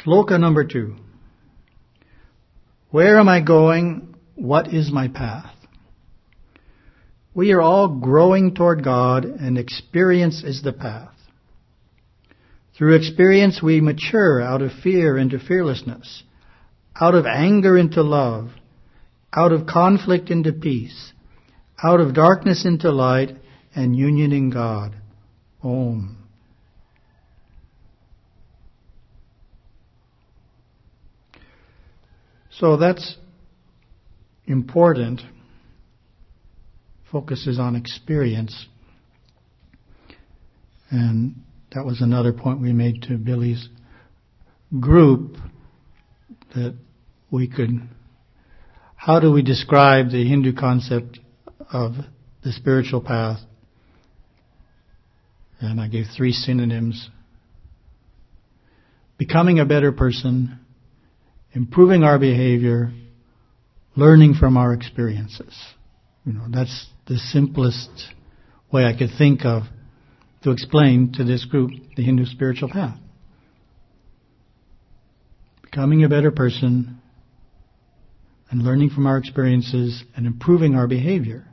Sloka number 2. Where am I going? What is my path? We are all growing toward God, and experience is the path. Through experience we mature out of fear into fearlessness, out of anger into love, out of conflict into peace, out of darkness into light, and union in God. Om. So that's important. Focuses on experience. And that was another point we made to Billy's group, that we could, how do we describe the Hindu concept of the spiritual path? And I gave 3 synonyms. Becoming a better person, improving our behavior, learning from our experiences. That's the simplest way I could think of to explain to this group the Hindu spiritual path. Becoming a better person and learning from our experiences and improving our behavior.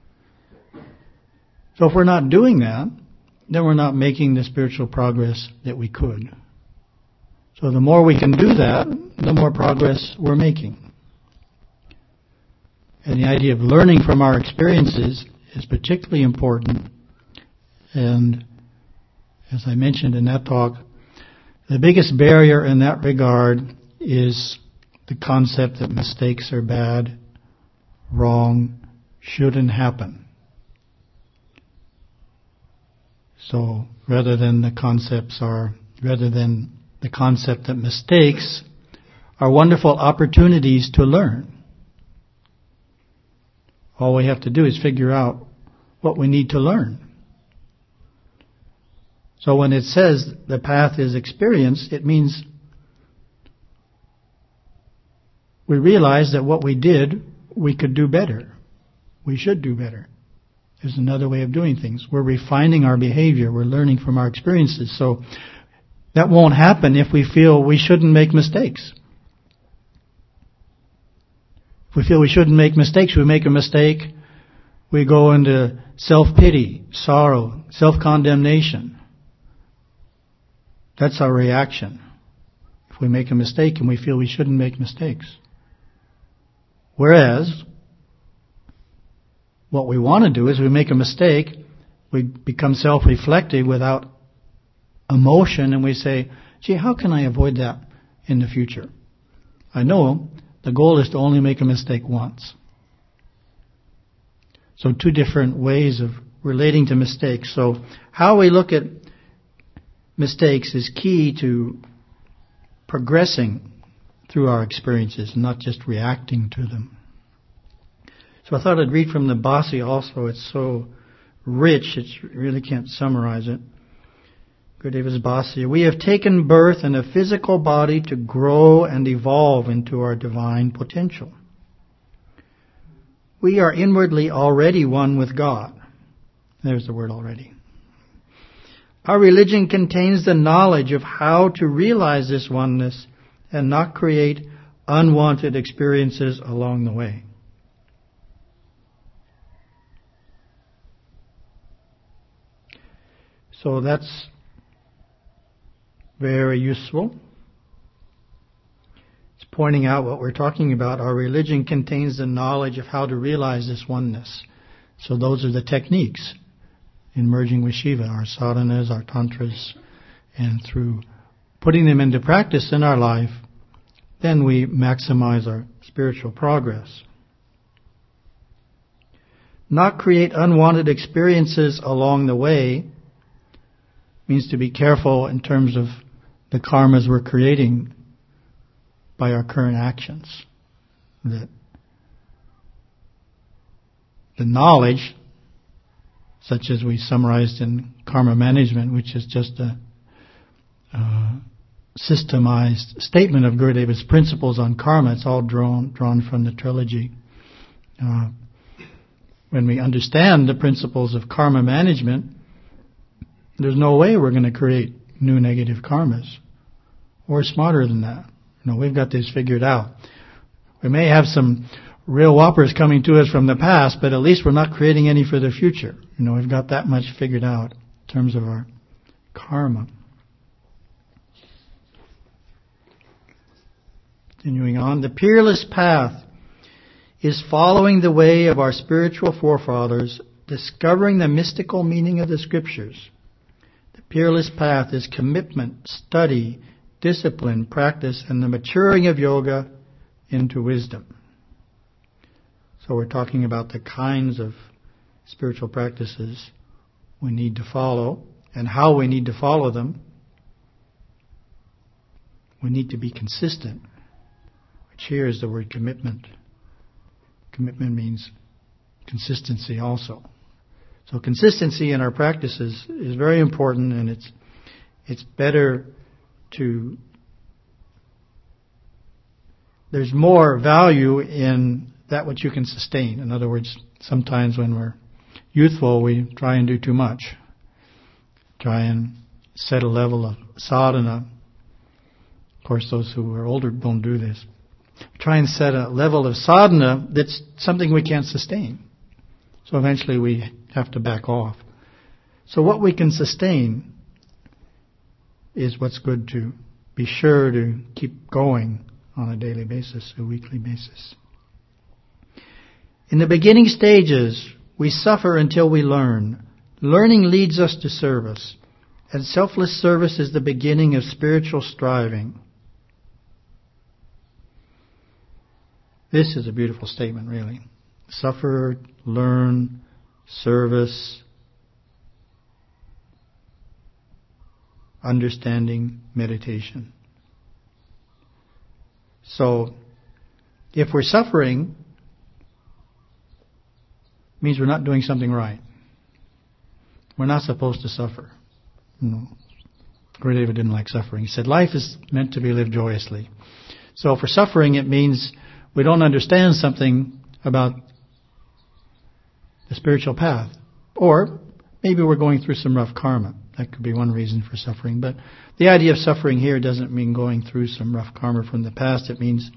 So if we're not doing that, then we're not making the spiritual progress that we could. So the more we can do that, the more progress we're making. And the idea of learning from our experiences is particularly important. And as I mentioned in that talk, the biggest barrier in that regard is the concept that mistakes are bad, wrong, shouldn't happen. So rather than the concept that mistakes are wonderful opportunities to learn. All we have to do is figure out what we need to learn. So when it says the path is experience, it means we realize that what we did, we could do better. We should do better. There's another way of doing things. We're refining our behavior. We're learning from our experiences. So that won't happen if we feel we shouldn't make mistakes. If we feel we shouldn't make mistakes, we make a mistake, we go into self-pity, sorrow, self-condemnation. That's our reaction. If we make a mistake and we feel we shouldn't make mistakes. Whereas, what we want to do is we make a mistake, we become self-reflective without emotion, and we say, gee, how can I avoid that in the future? I know the goal is to only make a mistake once. So 2 different ways of relating to mistakes. So how we look at mistakes is key to progressing through our experiences, not just reacting to them. So I thought I'd read from the Bhāsya also. It's so rich, you really can't summarize it. Gurudeva's Bhāsya. We have taken birth in a physical body to grow and evolve into our divine potential. We are inwardly already one with God. There's the word already. Our religion contains the knowledge of how to realize this oneness and not create unwanted experiences along the way. So that's very useful. It's pointing out what we're talking about. Our religion contains the knowledge of how to realize this oneness. So those are the techniques in merging with Shiva, our sadhanas, our tantras, and through putting them into practice in our life, then we maximize our spiritual progress. Not create unwanted experiences along the way means to be careful in terms of the karmas we're creating by our current actions. That the knowledge, such as we summarized in Karma Management, which is just a systemized statement of Gurudeva's principles on karma. It's all drawn from the trilogy. When we understand the principles of karma management, there's no way we're going to create new negative karmas. We're smarter than that. We've got this figured out. We may have some real whoppers coming to us from the past, but at least we're not creating any for the future. We've got that much figured out in terms of our karma. Continuing on, the peerless path is following the way of our spiritual forefathers, discovering the mystical meaning of the Scriptures. The peerless path is commitment, study, discipline, practice, and the maturing of yoga into wisdom. So we're talking about the kinds of spiritual practices we need to follow and how we need to follow them. We need to be consistent, which here is the word commitment. Commitment means consistency also. So consistency in our practices is very important, and it's better to... There's more value in that which you can sustain. In other words, sometimes when we're youthful, we try and do too much. Try and set a level of sadhana. Of course, those who are older don't do this. Try and set a level of sadhana that's something we can't sustain. So eventually we have to back off. So what we can sustain is what's good to be sure to keep going on a daily basis, a weekly basis. In the beginning stages, we suffer until we learn. Learning leads us to service, and selfless service is the beginning of spiritual striving. This is a beautiful statement, really. Suffer, learn, service, understanding, meditation. So, if we're suffering, it means we're not doing something right. We're not supposed to suffer. Gurudeva didn't like suffering. He said, life is meant to be lived joyously. So if we're suffering, it means we don't understand something about the spiritual path. Or maybe we're going through some rough karma. That could be one reason for suffering. But the idea of suffering here doesn't mean going through some rough karma from the past. It means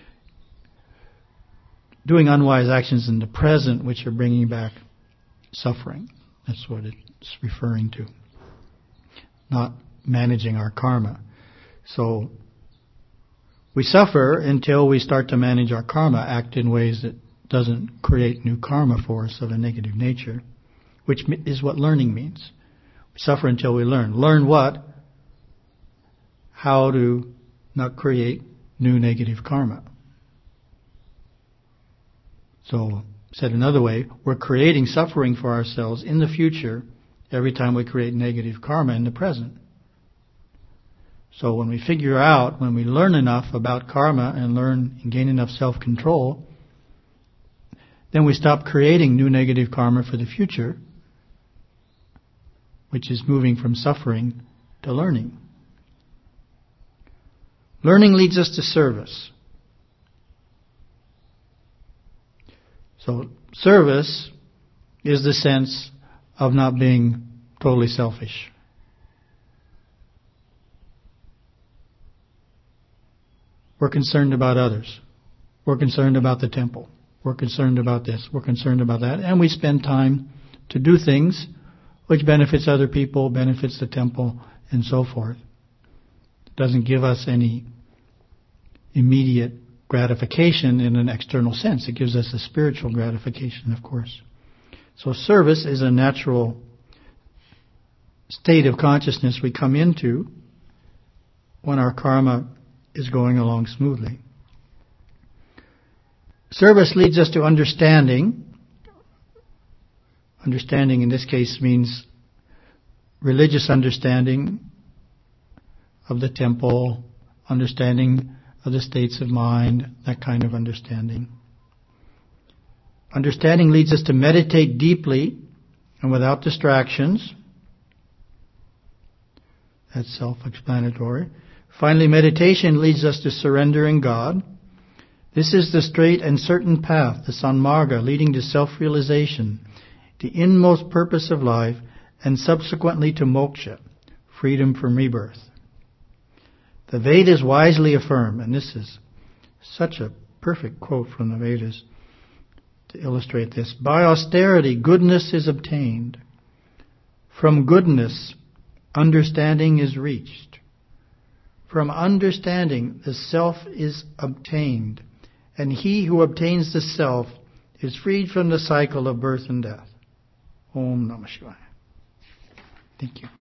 doing unwise actions in the present which are bringing back suffering. That's what it's referring to. Not managing our karma. So we suffer until we start to manage our karma, act in ways that doesn't create new karma for us of a negative nature, which is what learning means. We suffer until we learn. Learn what? How to not create new negative karma. So, said another way, we're creating suffering for ourselves in the future every time we create negative karma in the present. So when we figure out, when we learn enough about karma and learn and gain enough self-control, then we stop creating new negative karma for the future, which is moving from suffering to learning. Learning leads us to service. So service is the sense of not being totally selfish. We're concerned about others. We're concerned about the temple. We're concerned about this. We're concerned about that. And we spend time to do things which benefits other people, benefits the temple, and so forth. It doesn't give us any immediate gratification in an external sense. It gives us a spiritual gratification, of course. So service is a natural state of consciousness we come into when our karma is going along smoothly. Service leads us to understanding. Understanding in this case means religious understanding of the temple, understanding of the states of mind, that kind of understanding. Understanding leads us to meditate deeply and without distractions. That's self-explanatory. Finally, meditation leads us to surrendering God. This is the straight and certain path, the Sanmarga, leading to self-realization, the inmost purpose of life, and subsequently to moksha, freedom from rebirth. The Vedas wisely affirm, and this is such a perfect quote from the Vedas to illustrate this. By austerity, goodness is obtained. From goodness, understanding is reached. From understanding, the self is obtained. And he who obtains the self is freed from the cycle of birth and death. Om Namah Shivaya. Thank you.